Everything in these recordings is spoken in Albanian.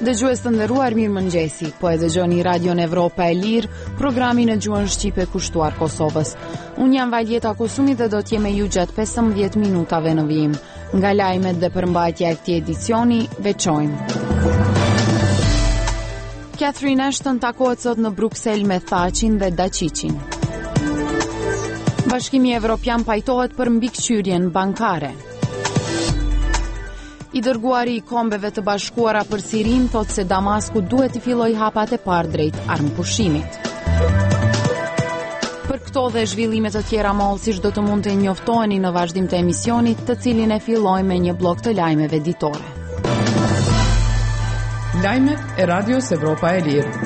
Dëgjues të nderuar, mirëmëngjesi. Po e dëgjoni Radion Evropa e Lirë, programin e gjuhën shqipe kushtuar Kosovës. Unë jam Valjeta Kosumit dhe do t'jem me ju gjatë 15 minutave në vijim. Nga lajmet dhe përmbajtja e këtij edicioni, veçojmë. Catherine Ashton takohet sot në Bruksel me Thaqin dhe Dačićin. Bashkimi Evropian pajtohet për mbikëqyrjen bankare. I dërguari i Kombeve të Bashkuara për Sirin thotë se Damasku duhet të fillojë hapat e parë drejt armëpushimit. Për këto dhe zhvillime të tjera mollësisht do të mund të njoftoheni në vazhdim të emisionit, të cilin e fillojmë me një blok të lajmeve ditore. Lajmet e Radios Evropa e Lirë.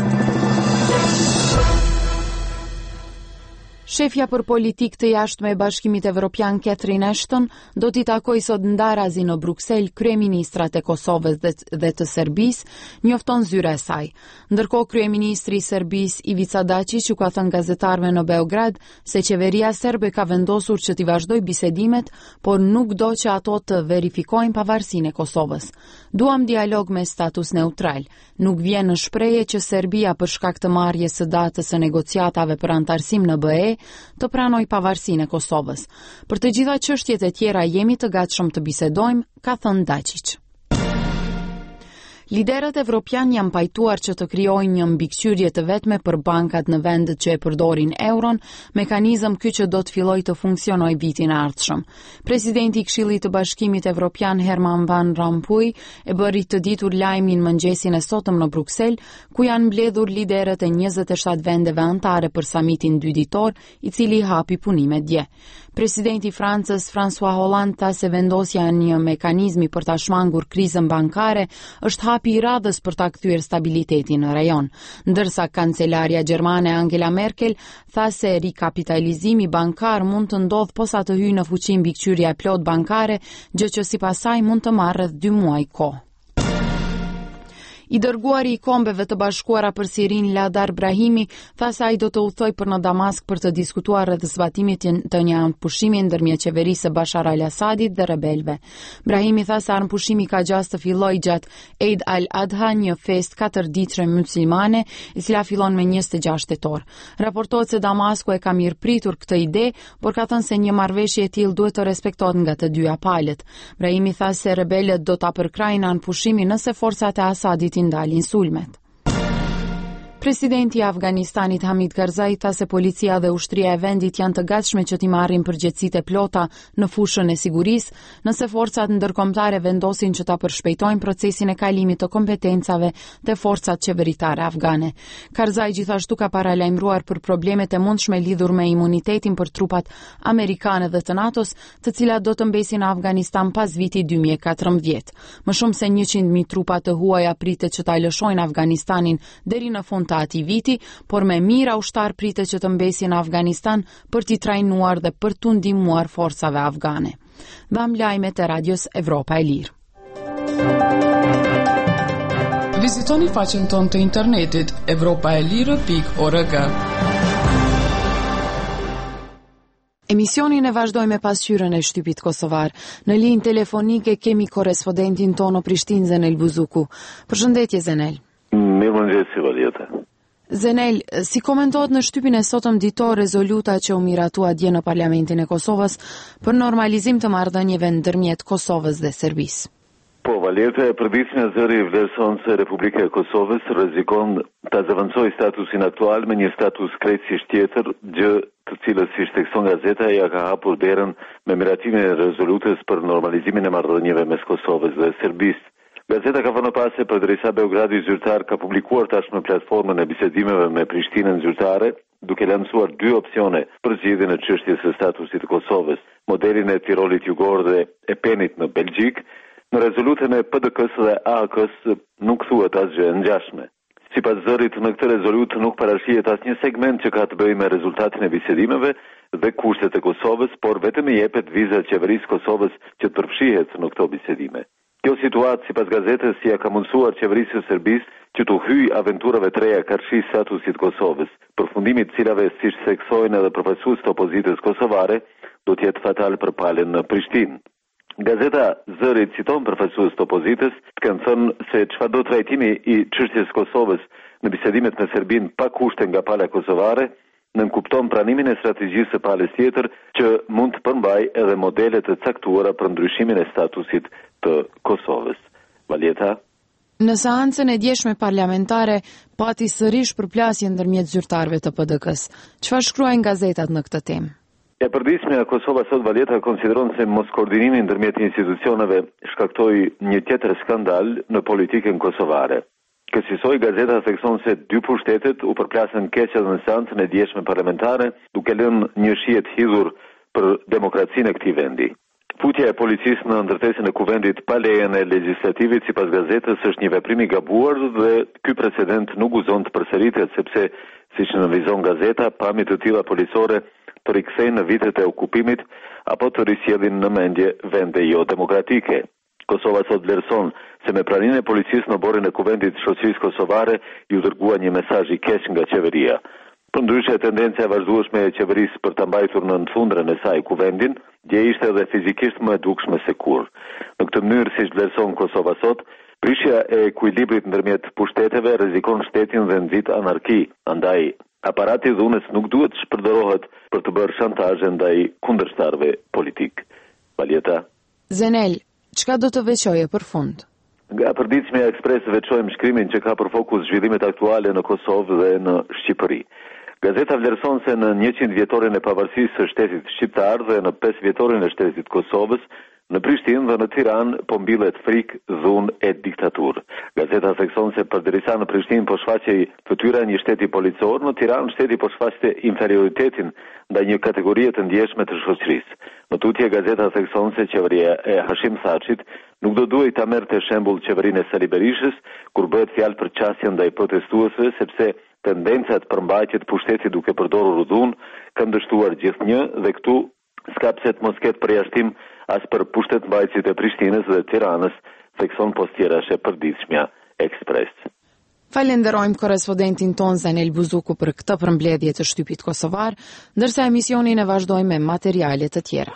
Shefja për politikë të jashtme e Bashkimit Evropian Catherine Ashton do t'i takoj sot ndarazi në Bruksel kryeministrat e Kosovës dhe të Serbisë, njofton zyra e saj. Ndërkohë kryeministri i Serbisë Ivica Dačić u ka thënë gazetarëve në Beograd se qeveria serbe ka vendosur që t'i vazhdoj bisedimet, por nuk do që ato të verifikojnë pavarësinë e Kosovës. Duam dialog me status neutral. Nuk vjen në shprehje që Serbia për shkak të marrjes së datës së negociatave për antarësim në BE të pranoj pavarësinë e Kosovës. Për të gjitha çështjet e tjera jemi të gatshëm të bisedojmë, ka thënë Dačić. Liderët evropian janë pajtuar që të krijojnë një mbikëqyrje të vetme për bankat në vendet që e përdorin euron, mekanizëm ky që do të fillojë të funksionojë vitin e ardhshëm. Presidenti i Këshillit të Bashkimit Evropian Herman Van Rompuy e bëri të ditur lajmin mëngjesin e sotëm në Bruksel, ku janë mbledhur liderët e 27 vendeve anëtare për samitin 2 ditor, i cili hapi punime dje. Presidenti i Francës François Hollande tha se vendosja e një mekanizmi për ta shmangur krizën bankare është hapi i radhës për ta kthyer stabilitetin në rajon, ndërsa kancelarja gjermane Angela Merkel tha se rikapitalizimi bankar mund të ndodhë posa të hyjë në fuqi mbikëqyrja e plot bankare, gjë që sipas saj mund të marrë rreth 2 muaj kohë. I dërguari i Kombeve të Bashkuara për Sirin Ladar Brahimi tha se ai do të udhtoj për në Damask për të diskutuar rreth zbatimit të një armëpushimi ndërmjet qeverisë së Bashar al-Assadit dhe rebelëve. Brahimi tha se armëpushimi ka gjas të fillojë gjatë Eid al-Adha, një festë 4-ditëshe myslimane, e cila fillon me 26 tetor. Raportohet se Damasku e ka mirëpritur këtë ide, por ka thënë se një marrëveshje e tillë duhet të respektohet nga të dyja palët. Brahimi tha se rebelët do ta përkrajnë armëpushimin nëse forcat e Assadit ndalin sulmet. Presidenti i Afganistanit Hamid Karzai tha se policia dhe ushtria e vendit janë të gatshme që t'i marrin përgjegjësitë e plota në fushën e sigurisë, nëse forcat ndërkombëtare vendosin që ta përshpejtojnë procesin e kalimit të kompetencave te forcat qeveritare afgane. Karzai gjithashtu ka paralajmëruar për problemet e mundshme lidhur me imunitetin për trupat amerikane dhe të NATO-s, të cilat do të mbesin në Afganistan pas vitit 2014. Më shumë se 100.000 trupa të huaja pritet që ta lëshojnë Afganistanin deri në fund të atij viti, por me mira ushtar pritet që të mbesin në Afganistan për t'i trajnuar dhe për t'u ndihmuar forcave afgane. Dham lajmet e Radios Evropa e Lirë. Vizitoni faqen tonë të internetit europaelire.org. Emisionin e vazhdojmë me pasqyrën e shtypit kosovar. Në linjë telefonike kemi korrespondentin tonë në Prishtinë, Zenel Buzuku. Përshëndetje Zenel. Mirëmëngjesi Valjeta. Zenel, si komentohet në shtypin e sotëm ditor rezoluta që u miratua dje në Parlamentin e Kosovës për normalizim të marrëdhënieve ndërmjet Kosovës dhe Serbisë? Po, Valjeta, e përditshme zëri vlerëson se Republika e Kosovës rrezikon ta zëvendësojë statusin aktual me një status krejtësisht tjetër, gjë të cilës si shtekson gazeta ja ka hapur derën me miratimin e rezolutës për normalizimin e marrëdhënieve mes Kosovës dhe Serbisë. Gazeta ka vënë pas se përderisa Beogradi zyrtar ka publikuar tashmë platformën e bisedimeve me Prishtinën zyrtare, duke lancuar 2 opsione për zgjidhjen e çështjes së statusit të Kosovës, modelin e Tirolit Jugor dhe e Penit në Belgjik. Në rezolutën e PDK-s dhe AK-s nuk thuhet asgjë e ngjashme. Sipas zërit, në këtë rezolutë nuk parashihet asnjë segment që ka të bëjë me rezultatin e bisedimeve dhe kushtet e Kosovës, por vetëm i jepet viza qeverisë Kosovës që të përfshihet në këto bisedime. Kjo situatë, sipas gazetës, ja ka mundësuar qeverisë së Serbisë që të hyjë aventurave të reja karshi statusit Kosovës, përfundimit të cilave, siç theksojnë edhe përfaqësues të opozitës kosovare, do të jetë fatal për palën në Prishtinë. Gazeta Zërit citon përfaqësues të opozitës, kanë thënë se çfarë do trajtimi i çështjes Kosovës në bisedimet me Serbinë pa kushte nga pala kosovare, nënkupton pranimin e strategjisë së palës tjetër që mund të përmbajë edhe modele të caktuara për ndryshimin e statusit të Kosovës. Valjeta. Në seancën e djeshme parlamentare pati sërish përplasje ndërmjet zyrtarëve të PDK-s. Çfarë shkruajnë gazetat në këtë temë? E përditshmja Kosova sot Valjeta konsideron se mos koordinimi ndërmjet institucioneve shkaktoi një tjetër skandal në politikën kosovare. Kësaj gazeta thekson se 2 pushtetet u përplasën keq në seancën e djeshme parlamentare, duke lënë një shije të hidhur për demokracinë e këtij vendi. Futja e policisë në ndërtesën e kuvendit pa lejen e legjislativit sipas gazetës është një veprim i gabuar dhe ky precedent nuk guzon të përsëritet sepse, siç nënvizon gazeta, pamje të tilla policore të rikthejnë në vitet e okupimit apo të risjellin në mendje vende jo demokratike. Kosova sot vlerëson se me pranimin e policisë në borën e kuvendit të shoqërisë kosovare ju dërgua një mesazh i keq nga qeveria. Përndryshe, tendenca e vazhdueshme e qeverisë për ta mbajtur në fundrën e saj kuvendin, dje ishte edhe fizikisht më e dukshme se kur. Në këtë mënyrë, siç vlerëson Kosova sot, prishja e ekuilibrit ndërmjet pushteteve rrezikon shtetin dhe nxit anarki. Andaj, aparati i dhunës nuk duhet të shpërdoret për të bërë shantazhe ndaj kundërshtarëve politik. Valjeta. Zenel, çka do të veçoje për fund? Nga përditshmja Ekspres veçojmë shkrimin që ka për fokus zhvillimet aktuale në Kosovë dhe në Shqipëri. Gazeta vlerëson se në 100 vjetorin e pavarësisë së shtetit shqiptar dhe në 5 vjetorin e shtetit Kosovës, në Prishtinë dhe në Tiranë po mbillet frikë, dhunë e diktaturë. Gazeta thekson se përderisa në Prishtinë po shfaqej fytyra e një shteti policor, në Tiranë shteti po shfaqte inferioritetin ndaj një kategorie të ndjeshme të shoqërisë. Në tutje gazeta thekson se qeveria e Hashim Thaçit nuk do duhej ta merrte shembull qeverinë e Sali Berishës kur bëhet fjalë për qasje ndaj protestuesve, sepse tendencat për mbajtje të pushtetit duke përdorur dhunë kanë dështuar gjithnjë dhe këtu s'ka pse të mos ketë përjashtim as për pushtetmbajtësit e Prishtinës dhe Tiranës, thekson postierashe përditshmja Ekspres. Falenderojmë korrespondentin ton Zenel Buzuku për këtë përmbledhje të shtypit kosovar, ndërsa emisionin e vazhdojmë me materiale të tjera.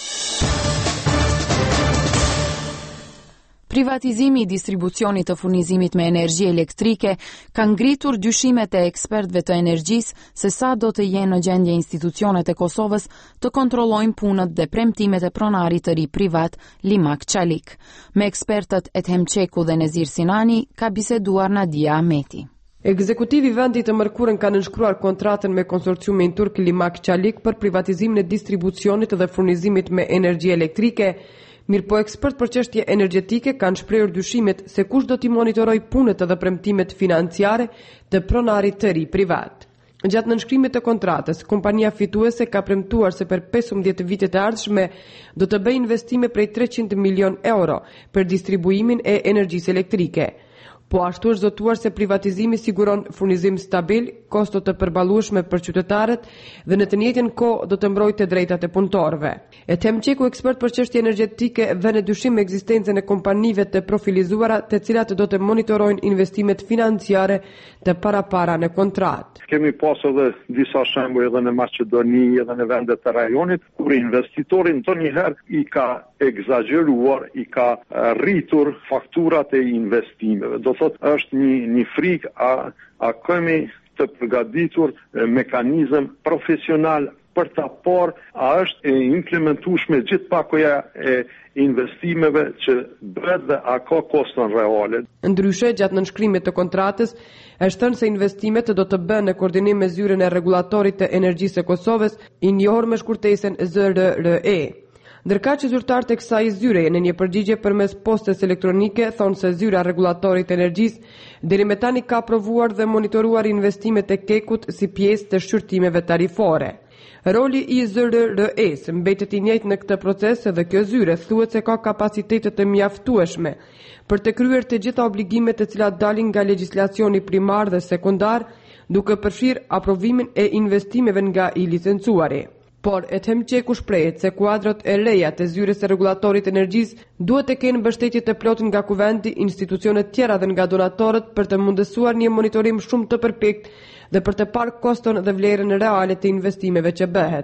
Privatizimi i distribucionit të furnizimit me energji elektrike ka ngritur dyshimet e ekspertëve të energjisë se sa do të jenë në gjendje institucionet e Kosovës të kontrollojnë punët dhe premtimet e pronarit të ri privat Limak Çalik. Me ekspertët Ethem Çeku dhe Nezir Sinani ka biseduar Nadia Ahmeti. Ekzekutivi i vendit të mërkurën ka nënshkruar kontratën me konsorciumin turk Limak Çalik për privatizimin e distribucionit dhe furnizimit me energji elektrike. Mirë po ekspert për çështje energjetike kanë shprehur dyshimet se kush do t'i monitoroj punët dhe premtimet financiare të pronarit të ri privat. Gjatë nënshkrimit të kontratës, kompania fituese ka premtuar se për 15 vitet e ardhshme do të bëjë investime prej 300 milion euro për distribuimin e energjisë elektrike. Po ashtu është zotuar se privatizimi siguron furnizim stabil, kosto të përballueshme për qytetarët dhe në të njëjtën kohë do të mbrojtë drejtat e punëtorëve. Ethem Çeku, ekspert për çështje energjetike, vën në dyshim ekzistencën e kompanive të profilizuara, të cilat do të monitorojnë investimet financiare të para në kontratë. Kemi pas edhe disa shembuj edhe në Maqedoni edhe në vendet të rajonit, kur investitorin ndonjëherë i ka egzageruar, i ka rritur fakturat e investimeve. Do thotë është një frikë a kemi të përgatitur mekanizëm profesional për ta parë a është e implementueshme gjithë pakoja e investimeve që bëhet dhe a ka koston reale. Ndryshe, gjatë nënshkrimit të kontratës, është thënë se investimet do të bëhen në koordinim me zyrën e rregullatorit të energjisë së Kosovës, i njohur me shkurtesën ZRRE. Ndërka që zyrtarët e kësaj zyre në një përgjigje përmes postes elektronike thonë se zyra rregullatorit të energjisë deri më tani ka provuar dhe monitoruar investimet e kekut si pjesë të shqyrtimeve tarifore. Roli i ZRRE-s mbetet i njëjtë në këtë proces dhe kjo zyre thuhet se ka kapacitete të mjaftueshme për të kryer të gjitha obligimet të cilat dalin nga legjislacioni primar dhe sekondar, duke përfshirë aprovimin e investimeve nga i licencuari. Por Ethem Çeku shprehet se kuadrat e reja të zyrës së rregullatorit të energjisë duhet të kenë mbështetje të plotë nga kuvendi, institucionet tjera dhe nga donatorët për të mundësuar një monitorim shumë të përpikt dhe për të parë koston dhe vlerën reale të investimeve që bëhet.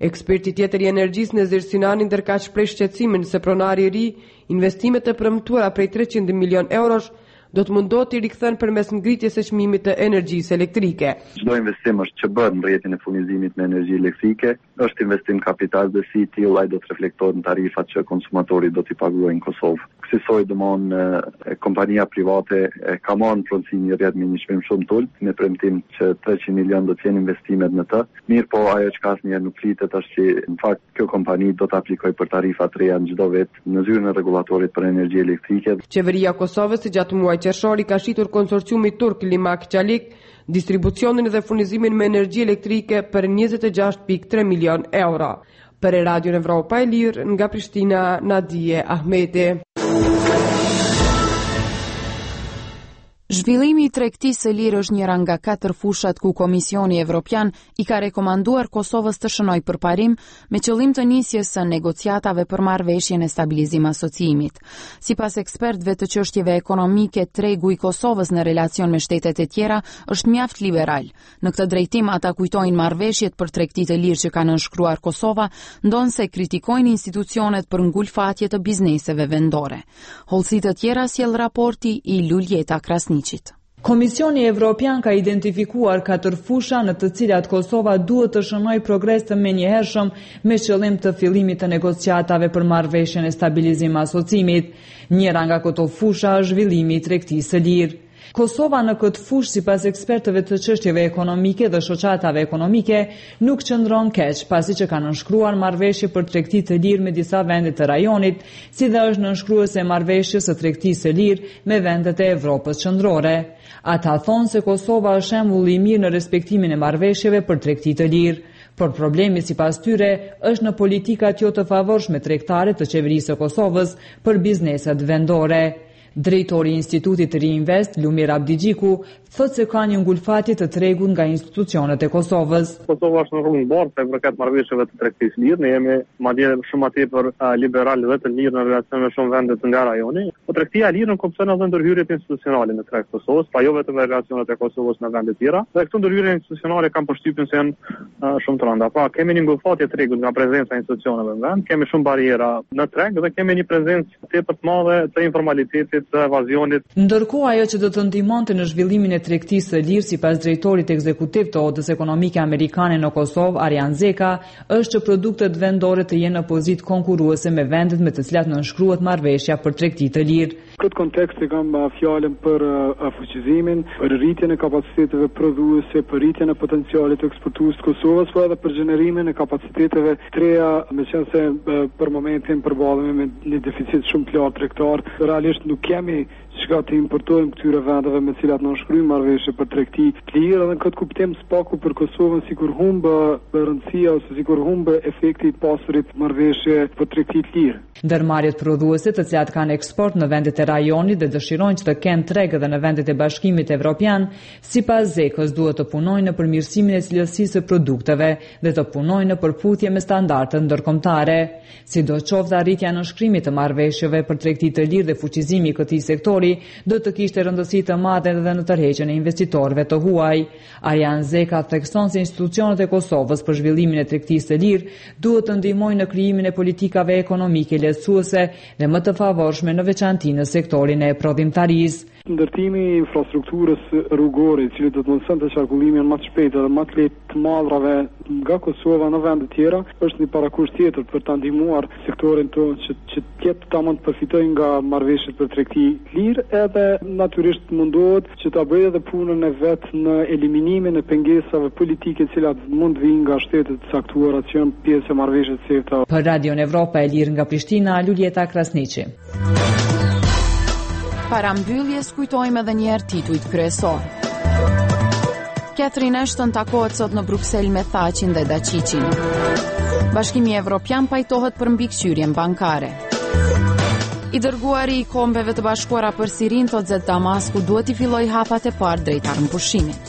Eksperti tjetër I energjisë Nezir Sinani ndërkaq shpreh shqetësimin se pronari I ri investimet e premtuara prej 300 milion eurosh do të mundohet t'i rikthen përmes ngritjes së çmimit të energjisë elektrike. Çdo investim që bëhet në rrjetin e furnizimit me energji elektrike është investim kapital dhe si I tillë ai do të reflektohet në tarifat që konsumatori do t'i paguajë në Kosovë. Kësaj domon kompania private ka marrë pronësi një rrjet me një çmim shumë të ulët me premtim që 300 milion do të jenë investimet në të. Mirë po ajo që ka asnjëherë nuk flitet është që në fakt kjo kompani do të aplikojë për tarifa të reja në çdo vit në zyrën e rregullatorit për energji elektrike. Qeveria e Kosovës gjatë muajit qershor ka shitur konsorciumi turk Limak Çalik distribucionin dhe furnizimin me energji elektrike për 26.3 milion euro. Për Radio Evropa e Lirë nga Prishtina, Nadije Ahmeti. Zhvillimi I tregtisë së lirë është njëra nga 4 fushat ku Komisioni Evropian I ka rekomanduar Kosovës të shënojë përparim me qëllim të nisjes së negociatave për marrëveshjen e stabilizim asociimit. Sipas ekspertëve të çështjeve ekonomike, tregu I Kosovës në relacion me shtetet e tjera është mjaft liberal. Në këtë drejtim ata kujtojnë marrëveshjet për tregti të lirë që ka nënshkruar Kosova, ndonse kritikojnë institucionet për ngulfatje të bizneseve vendore. Hollësi të tjera sjell raporti I Luljeta Krasniqit. Komisioni Evropian ka identifikuar 4 fusha në të cilat Kosova duhet të shënojë progres të menjëhershëm me qëllim të fillimit të negociatave për marrëveshjen e stabilizim asociimit. Njëra nga këto fusha është zhvillimi I tregtisë së lirë. Kosova në këtë fushë sipas ekspertëve të çështjeve ekonomike dhe shoqatave ekonomike nuk qëndron keq, pasi që ka nënshkruar marrëveshje për tregti të lirë me disa vende të rajonit, si dhe është nënshkruese e marrëveshjes së tregtisë së lirë me vendet e Evropës qendrore. Ata thonë se Kosova është shembull I mirë në respektimin e marrëveshjeve për tregti të lirë. Por problemi sipas tyre është në politikat jo të favorshme tregtare të qeverisë së Kosovës për bizneset vendore. Drejtori I Institutit Reinvest, Lumir Abdigjiku, thotë se ka një ngulfatje të tregut nga institucionet e Kosovës. Kosova është në rrugë bardhë për përkat marrëveshjeve të tregtisë lirë. Ne jemi madje shumë tepër liberal dhe të lirë në relacion me shumë vende të nga rajoni. Po tregtia e lirë nuk kupton edhe ndërhyrjet institucionale në treg Kosovës, pa jo vetëm në relacionet e Kosovës në vende të tjera. Dhe këto ndërhyrje institucionale kanë përshtypjen se janë shumë të rënda. Pra kemi një ngulfatje të tregut nga prezenca e institucioneve në vend, kemi shumë bariera në treg dhe kemi një prezencë tepër të madhe të informalitetit të evazionit. Ndërkohë ajo që do të ndihmonte në zhvillimin e tregtisë së lirë sipas drejtorit ekzekutiv të Odës Ekonomike Amerikane në Kosovë, Arjan Zeka, është që produktet vendore të jenë në pozitë konkurruese me vendet me të cilat nënshkruhet marrëveshja për tregti të lirë. Këtë kontekst e kam fjalën për fuqizimin, për rritjen e kapaciteteve prodhuese, për rritjen e potencialit eksportues të Kosovës, por edhe për gjenerimin e kapaciteteve të reja, meqense për momentin përballemi me një deficit shumë të lartë tregtar, realisht nuk kemi çka të importojmë këtyre vendeve me cilat nënshkruajmë marrëveshje për tregti të lirë, edhe në këtë kuptim spaku për Kosovën sikur humbë rëndësia ose sikur humbë efekti I pasurit marrëveshje për tregti të lirë. Ndërmarrjet prodhuese të cilat kanë eksport në vendet e rajonit dhe dëshirojnë që të kenë treg edhe në vendet e Bashkimit Evropian, sipas Zekës duhet të punojnë në përmirësimin e cilësisë së produkteve dhe të punojnë në përputhje me standardet ndërkombëtare. Sidoqoftë arritja e nënshkrimit të marrëveshjeve për tregti të lirë dhe fuqizimi I këtij sektori do të kishte rëndësi të madhe edhe në tërheqjen e investitorëve të huaj. Arjan Zeka thekson se institucionet e Kosovës për zhvillimin e tregtisë së lirë duhet të ndihmojnë në krijimin e politikave ekonomike lehtësuese dhe më të favorshme në veçantë në sektorin e prodhimtarisë. Ndërtimi I infrastrukturës rrugore, I cili do të mundësonte qarkullimin më të shpejtë dhe më të lehtë të madrave nga Kosova në vende të tjera, është një parakusht tjetër për ta ndihmuar sektorin tonë që të jetë ta mund të përfitojë nga marrëveshjet për tregti të lirë, edhe natyrisht mundohet që ta bëjë edhe punën e vet në eliminimin e pengesave politike të cilat mund të vinë nga shtetet të caktuara që janë pjesë e marrëveshjeve të CEFTA. Për Radio Evropa e Lirë nga Prishtina, Luljeta Krasniqi. Para mbylljes kujtojmë edhe një herë titujt kryesor. Catherine Ashton takohet sot në Bruksel me Thaqin dhe Dačićin. Bashkimi Evropian pajtohet për mbikëqyrjen bankare. I dërguari I Kombeve të Bashkuara për Sirin thotë se Damasku duhet I fillojë hapat e parë drejt armëpushimit.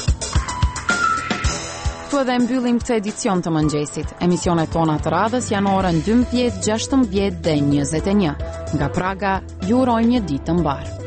Këtu edhe mbyllim këtë edicion të mëngjesit. Emisionet tona të radhës janë orën 12, 16 dhe 21. Nga Praga, ju urojmë një ditë të mbarë.